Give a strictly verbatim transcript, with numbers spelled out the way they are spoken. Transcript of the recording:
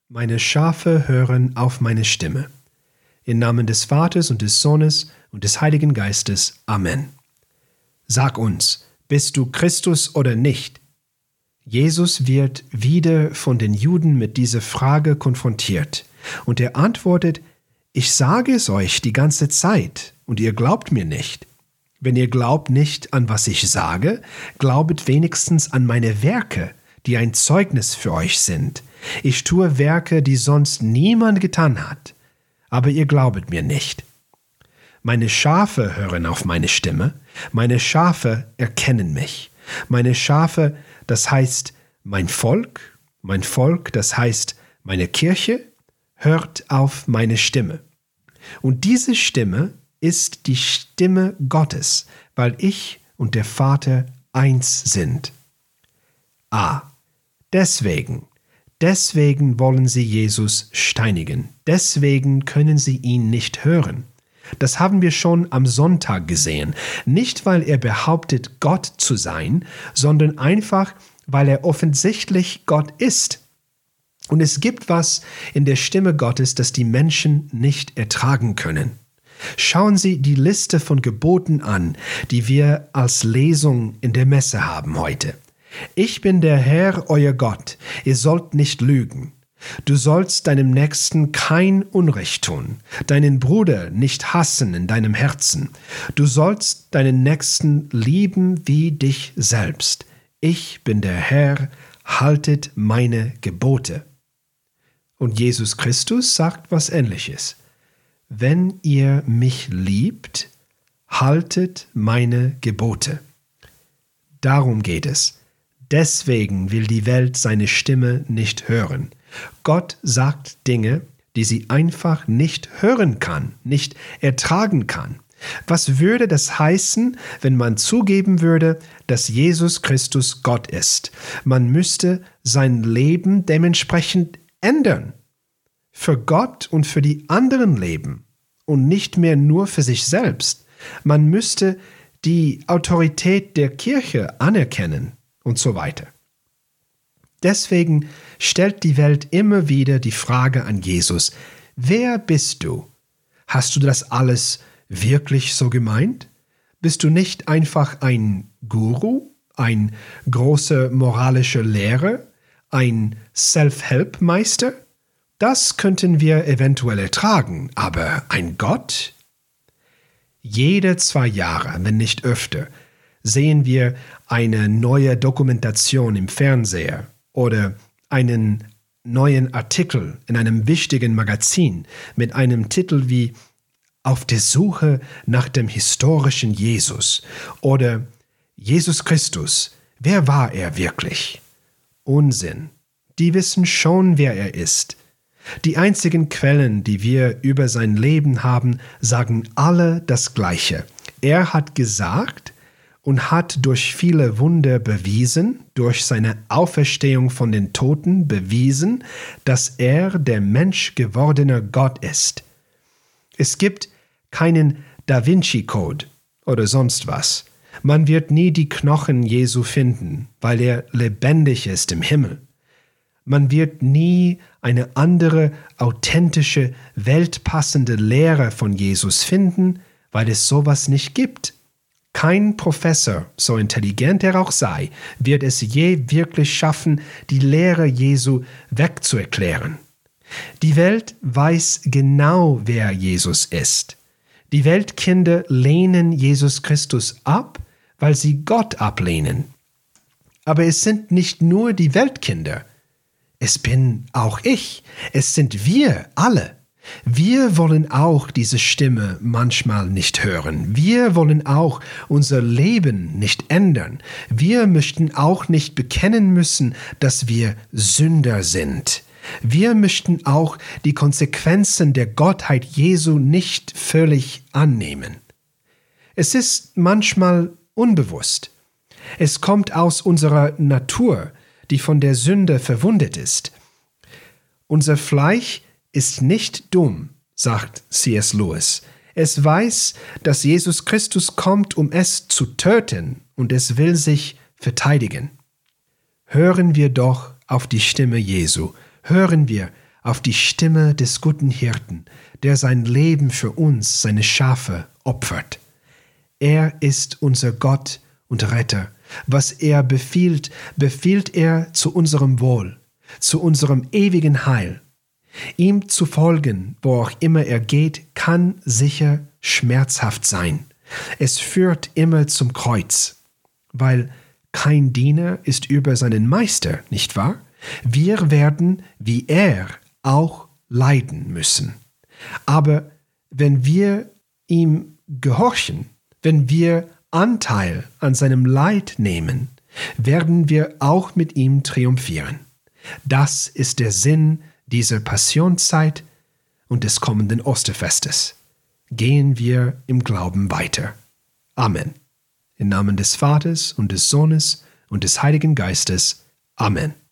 Meine Schafe hören auf meine Stimme. Im Namen des Vaters und des Sohnes und des Heiligen Geistes. Amen. Sag uns, bist du Christus oder nicht? Jesus wird wieder von den Juden mit dieser Frage konfrontiert. Und er antwortet, ich sage es euch die ganze Zeit, und ihr glaubt mir nicht. Wenn ihr glaubt nicht an was ich sage, glaubet wenigstens an meine Werke, die ein Zeugnis für euch sind. Ich tue Werke, die sonst niemand getan hat, aber ihr glaubet mir nicht. Meine Schafe hören auf meine Stimme, meine Schafe erkennen mich. Meine Schafe, das heißt mein Volk, mein Volk, das heißt meine Kirche, hört auf meine Stimme. Und diese Stimme ist die Stimme Gottes, weil ich und der Vater eins sind. Ah, deswegen, deswegen wollen sie Jesus steinigen. Deswegen können sie ihn nicht hören. Das haben wir schon am Sonntag gesehen. Nicht, weil er behauptet, Gott zu sein, sondern einfach, weil er offensichtlich Gott ist. Und es gibt was in der Stimme Gottes, das die Menschen nicht ertragen können. Schauen Sie die Liste von Geboten an, die wir als Lesung in der Messe haben heute. Ich bin der Herr, euer Gott. Ihr sollt nicht lügen. Du sollst deinem Nächsten kein Unrecht tun, deinen Bruder nicht hassen in deinem Herzen. Du sollst deinen Nächsten lieben wie dich selbst. Ich bin der Herr, haltet meine Gebote. Und Jesus Christus sagt was Ähnliches. Wenn ihr mich liebt, haltet meine Gebote. Darum geht es. Deswegen will die Welt seine Stimme nicht hören. Gott sagt Dinge, die sie einfach nicht hören kann, nicht ertragen kann. Was würde das heißen, wenn man zugeben würde, dass Jesus Christus Gott ist? Man müsste sein Leben dementsprechend ändern. Für Gott und für die anderen leben und nicht mehr nur für sich selbst. Man müsste die Autorität der Kirche anerkennen und so weiter. Deswegen stellt die Welt immer wieder die Frage an Jesus, wer bist du? Hast du das alles wirklich so gemeint? Bist du nicht einfach ein Guru, ein großer moralischer Lehrer, ein Self-Help-Meister? Das könnten wir eventuell ertragen, aber ein Gott? Jede zwei Jahre, wenn nicht öfter, sehen wir eine neue Dokumentation im Fernseher oder einen neuen Artikel in einem wichtigen Magazin mit einem Titel wie Auf der Suche nach dem historischen Jesus oder Jesus Christus, wer war er wirklich? Unsinn. Die wissen schon, wer er ist. Die einzigen Quellen, die wir über sein Leben haben, sagen alle das Gleiche. Er hat gesagt und hat durch viele Wunder bewiesen, durch seine Auferstehung von den Toten bewiesen, dass er der menschgewordene Gott ist. Es gibt keinen Da Vinci Code oder sonst was. Man wird nie die Knochen Jesu finden, weil er lebendig ist im Himmel. Man wird nie eine andere, authentische, weltpassende Lehre von Jesus finden, weil es sowas nicht gibt. Kein Professor, so intelligent er auch sei, wird es je wirklich schaffen, die Lehre Jesu wegzuerklären. Die Welt weiß genau, wer Jesus ist. Die Weltkinder lehnen Jesus Christus ab, weil sie Gott ablehnen. Aber es sind nicht nur die Weltkinder. Es bin auch ich. Es sind wir alle. Wir wollen auch diese Stimme manchmal nicht hören. Wir wollen auch unser Leben nicht ändern. Wir möchten auch nicht bekennen müssen, dass wir Sünder sind. Wir möchten auch die Konsequenzen der Gottheit Jesu nicht völlig annehmen. Es ist manchmal unbewusst. Es kommt aus unserer Natur, die von der Sünde verwundet ist. Unser Fleisch ist nicht dumm, sagt C S Lewis. Es weiß, dass Jesus Christus kommt, um es zu töten, und es will sich verteidigen. Hören wir doch auf die Stimme Jesu. Hören wir auf die Stimme des guten Hirten, der sein Leben für uns, seine Schafe, opfert. Er ist unser Gott und Retter. Was er befiehlt, befiehlt er zu unserem Wohl, zu unserem ewigen Heil. Ihm zu folgen, wo auch immer er geht, kann sicher schmerzhaft sein. Es führt immer zum Kreuz, weil kein Diener ist über seinen Meister, nicht wahr? Wir werden, wie er, auch leiden müssen. Aber wenn wir ihm gehorchen, wenn wir Anteil an seinem Leid nehmen, werden wir auch mit ihm triumphieren. Das ist der Sinn dieser Passionszeit und des kommenden Osterfestes. Gehen wir im Glauben weiter. Amen. Im Namen des Vaters und des Sohnes und des Heiligen Geistes. Amen.